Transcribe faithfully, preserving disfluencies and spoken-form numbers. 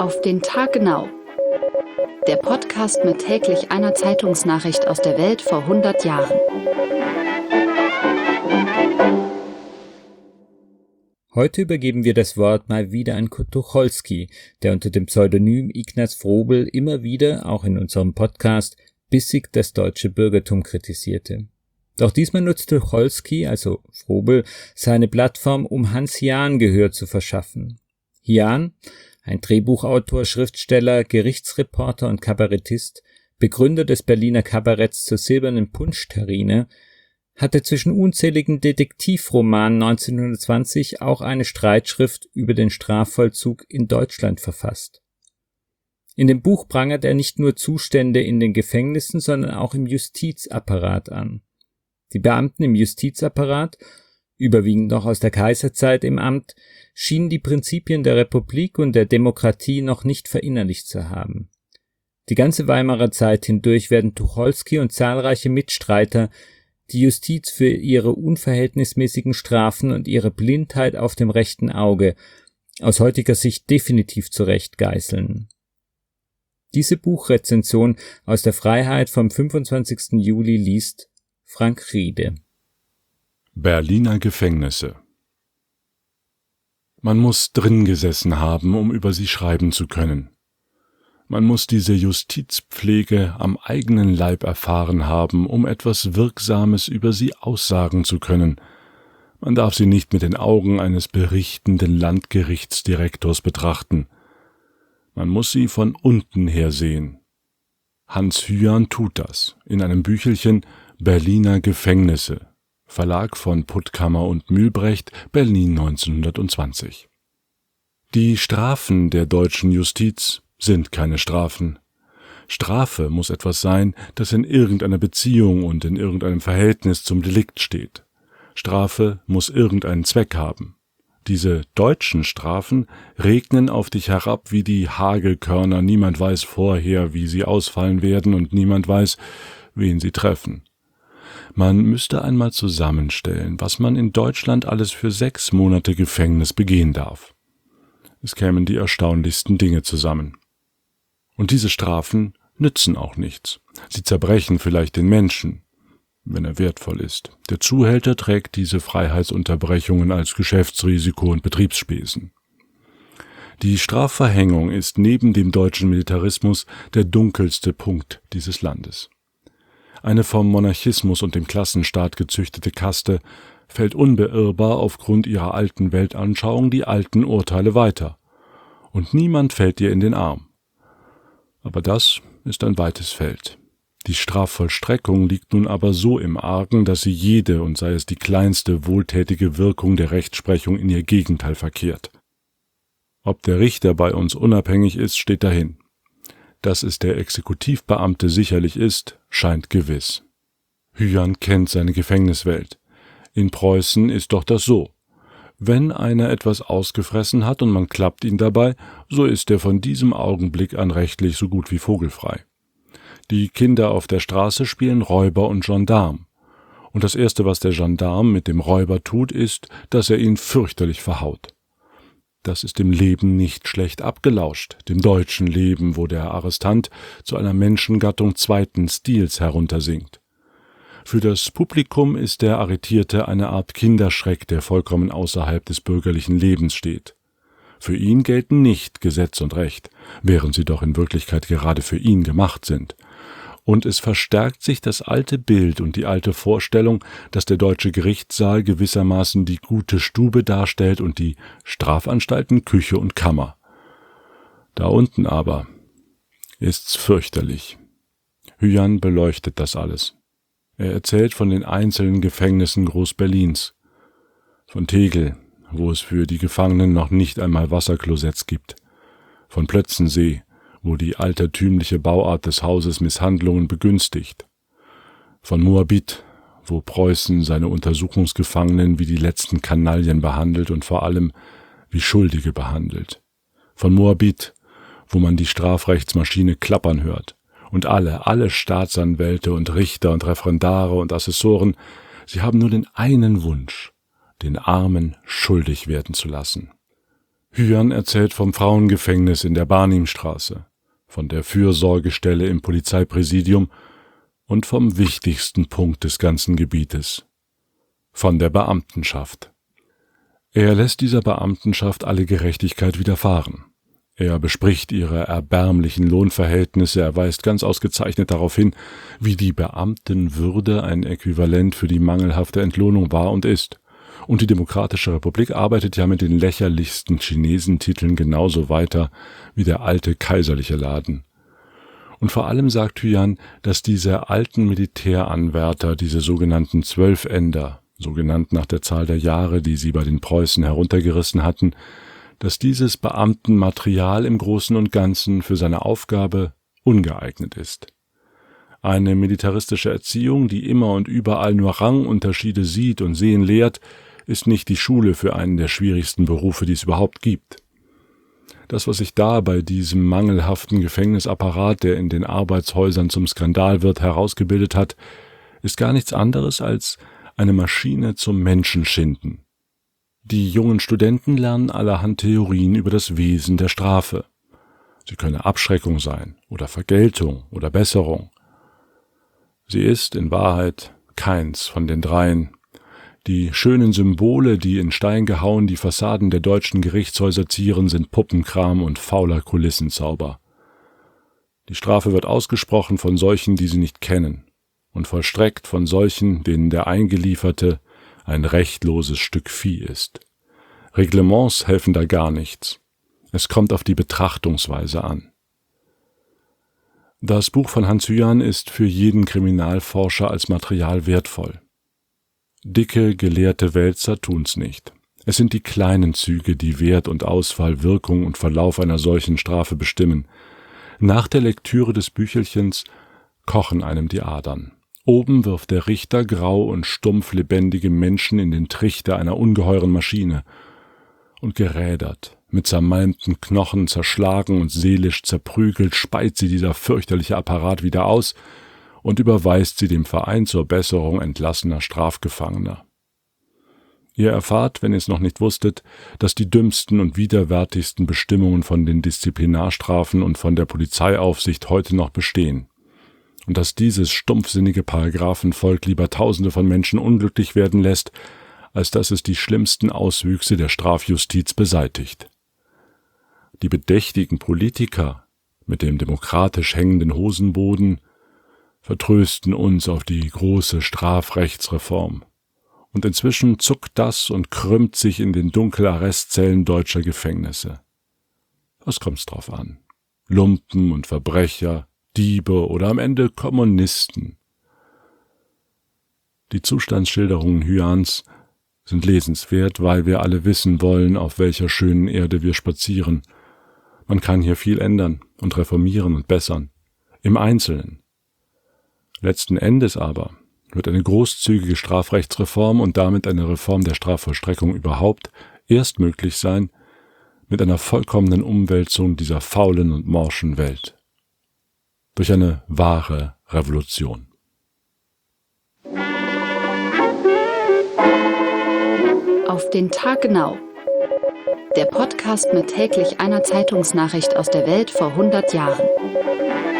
Auf den Tag genau. Der Podcast mit täglich einer Zeitungsnachricht aus der Welt vor hundert Jahren. Heute übergeben wir das Wort mal wieder an Kurt Tucholsky, der unter dem Pseudonym Ignaz Froebel immer wieder, auch in unserem Podcast, bissig das deutsche Bürgertum kritisierte. Doch diesmal nutzt Tucholsky, also Froebel, seine Plattform, um Hans Jahn Gehör zu verschaffen. Jahn, ein Drehbuchautor, Schriftsteller, Gerichtsreporter und Kabarettist, Begründer des Berliner Kabaretts zur Silbernen Punschterrine, hatte zwischen unzähligen Detektivromanen neunzehnhundertzwanzig auch eine Streitschrift über den Strafvollzug in Deutschland verfasst. In dem Buch prangert er nicht nur Zustände in den Gefängnissen, sondern auch im Justizapparat an. Die Beamten im Justizapparat, überwiegend noch aus der Kaiserzeit im Amt, schienen die Prinzipien der Republik und der Demokratie noch nicht verinnerlicht zu haben. Die ganze Weimarer Zeit hindurch werden Tucholsky und zahlreiche Mitstreiter die Justiz für ihre unverhältnismäßigen Strafen und ihre Blindheit auf dem rechten Auge aus heutiger Sicht definitiv zurecht geißeln. Diese Buchrezension aus der Freiheit vom fünfundzwanzigsten Juli liest Frank Riede. Berliner Gefängnisse. Man muss drin gesessen haben, um über sie schreiben zu können. Man muss diese Justizpflege am eigenen Leib erfahren haben, um etwas Wirksames über sie aussagen zu können. Man darf sie nicht mit den Augen eines berichtenden Landgerichtsdirektors betrachten. Man muss sie von unten her sehen. Hans Hyarn tut das in einem Büchelchen Berliner Gefängnisse, Verlag von Puttkammer und Mühlbrecht, Berlin neunzehnhundertzwanzig. Die Strafen der deutschen Justiz sind keine Strafen. Strafe muss etwas sein, das in irgendeiner Beziehung und in irgendeinem Verhältnis zum Delikt steht. Strafe muss irgendeinen Zweck haben. Diese deutschen Strafen regnen auf dich herab wie die Hagelkörner, niemand weiß vorher, wie sie ausfallen werden und niemand weiß, wen sie treffen. Man müsste einmal zusammenstellen, was man in Deutschland alles für sechs Monate Gefängnis begehen darf. Es kämen die erstaunlichsten Dinge zusammen. Und diese Strafen nützen auch nichts. Sie zerbrechen vielleicht den Menschen, wenn er wertvoll ist. Der Zuhälter trägt diese Freiheitsunterbrechungen als Geschäftsrisiko und Betriebsspesen. Die Strafverhängung ist neben dem deutschen Militarismus der dunkelste Punkt dieses Landes. Eine vom Monarchismus und dem Klassenstaat gezüchtete Kaste fällt unbeirrbar aufgrund ihrer alten Weltanschauung die alten Urteile weiter. Und niemand fällt ihr in den Arm. Aber das ist ein weites Feld. Die Strafvollstreckung liegt nun aber so im Argen, dass sie jede, und sei es die kleinste, wohltätige Wirkung der Rechtsprechung in ihr Gegenteil verkehrt. Ob der Richter bei uns unabhängig ist, steht dahin. Dass es der Exekutivbeamte sicherlich ist, scheint gewiss. Hyarn kennt seine Gefängniswelt. In Preußen ist doch das so. Wenn einer etwas ausgefressen hat und man klappt ihn dabei, so ist er von diesem Augenblick an rechtlich so gut wie vogelfrei. Die Kinder auf der Straße spielen Räuber und Gendarm. Und das Erste, was der Gendarm mit dem Räuber tut, ist, dass er ihn fürchterlich verhaut. Das ist dem Leben nicht schlecht abgelauscht, dem deutschen Leben, wo der Arrestant zu einer Menschengattung zweiten Stils heruntersinkt. Für das Publikum ist der Arretierte eine Art Kinderschreck, der vollkommen außerhalb des bürgerlichen Lebens steht. Für ihn gelten nicht Gesetz und Recht, während sie doch in Wirklichkeit gerade für ihn gemacht sind. Und es verstärkt sich das alte Bild und die alte Vorstellung, dass der deutsche Gerichtssaal gewissermaßen die gute Stube darstellt und die Strafanstalten Küche und Kammer. Da unten aber ist's fürchterlich. Hyarn beleuchtet das alles. Er erzählt von den einzelnen Gefängnissen Groß-Berlins, von Tegel, wo es für die Gefangenen noch nicht einmal Wasserklosetts gibt, von Plötzensee, wo die altertümliche Bauart des Hauses Misshandlungen begünstigt, von Moabit, wo Preußen seine Untersuchungsgefangenen wie die letzten Kanaillen behandelt und vor allem wie Schuldige behandelt, von Moabit, wo man die Strafrechtsmaschine klappern hört, und alle, alle Staatsanwälte und Richter und Referendare und Assessoren, sie haben nur den einen Wunsch, den Armen schuldig werden zu lassen. Hyan erzählt vom Frauengefängnis in der Barnimstraße, von der Fürsorgestelle im Polizeipräsidium und vom wichtigsten Punkt des ganzen Gebietes, von der Beamtenschaft. Er lässt dieser Beamtenschaft alle Gerechtigkeit widerfahren. Er bespricht ihre erbärmlichen Lohnverhältnisse, er weist ganz ausgezeichnet darauf hin, wie die Beamtenwürde ein Äquivalent für die mangelhafte Entlohnung war und ist. Und die Demokratische Republik arbeitet ja mit den lächerlichsten Chinesentiteln genauso weiter wie der alte kaiserliche Laden. Und vor allem sagt Hyan, dass diese alten Militäranwärter, diese sogenannten Zwölfender, so genannt nach der Zahl der Jahre, die sie bei den Preußen heruntergerissen hatten, dass dieses Beamtenmaterial im Großen und Ganzen für seine Aufgabe ungeeignet ist. Eine militaristische Erziehung, die immer und überall nur Rangunterschiede sieht und sehen lehrt, ist nicht die Schule für einen der schwierigsten Berufe, die es überhaupt gibt. Das, was sich da bei diesem mangelhaften Gefängnisapparat, der in den Arbeitshäusern zum Skandal wird, herausgebildet hat, ist gar nichts anderes als eine Maschine zum Menschenschinden. Die jungen Studenten lernen allerhand Theorien über das Wesen der Strafe. Sie könne Abschreckung sein oder Vergeltung oder Besserung. Sie ist in Wahrheit keins von den dreien. Die schönen Symbole, die in Stein gehauen die Fassaden der deutschen Gerichtshäuser zieren, sind Puppenkram und fauler Kulissenzauber. Die Strafe wird ausgesprochen von solchen, die sie nicht kennen, und vollstreckt von solchen, denen der Eingelieferte ein rechtloses Stück Vieh ist. Reglements helfen da gar nichts. Es kommt auf die Betrachtungsweise an. Das Buch von Hans Hyan ist für jeden Kriminalforscher als Material wertvoll. Dicke, gelehrte Wälzer tun's nicht. Es sind die kleinen Züge, die Wert und Ausfall, Wirkung und Verlauf einer solchen Strafe bestimmen. Nach der Lektüre des Büchelchens kochen einem die Adern. Oben wirft der Richter grau und stumpf lebendige Menschen in den Trichter einer ungeheuren Maschine. Und gerädert, mit zermalmten Knochen zerschlagen und seelisch zerprügelt, speit sie dieser fürchterliche Apparat wieder aus und überweist sie dem Verein zur Besserung entlassener Strafgefangener. Ihr erfahrt, wenn ihr es noch nicht wusstet, dass die dümmsten und widerwärtigsten Bestimmungen von den Disziplinarstrafen und von der Polizeiaufsicht heute noch bestehen. Und dass dieses stumpfsinnige Paragraphenvolk lieber Tausende von Menschen unglücklich werden lässt, als dass es die schlimmsten Auswüchse der Strafjustiz beseitigt. Die bedächtigen Politiker mit dem demokratisch hängenden Hosenboden vertrösten uns auf die große Strafrechtsreform. Und inzwischen zuckt das und krümmt sich in den Dunkelarrestzellen deutscher Gefängnisse. Was kommt's drauf an? Lumpen und Verbrecher, Diebe oder am Ende Kommunisten. Die Zustandsschilderungen Hyans sind lesenswert, weil wir alle wissen wollen, auf welcher schönen Erde wir spazieren. Man kann hier viel ändern und reformieren und bessern. Im Einzelnen. Letzten Endes aber wird eine großzügige Strafrechtsreform und damit eine Reform der Strafvollstreckung überhaupt erst möglich sein mit einer vollkommenen Umwälzung dieser faulen und morschen Welt. Durch eine wahre Revolution. Auf den Tag genau. Der Podcast mit täglich einer Zeitungsnachricht aus der Welt vor hundert Jahren.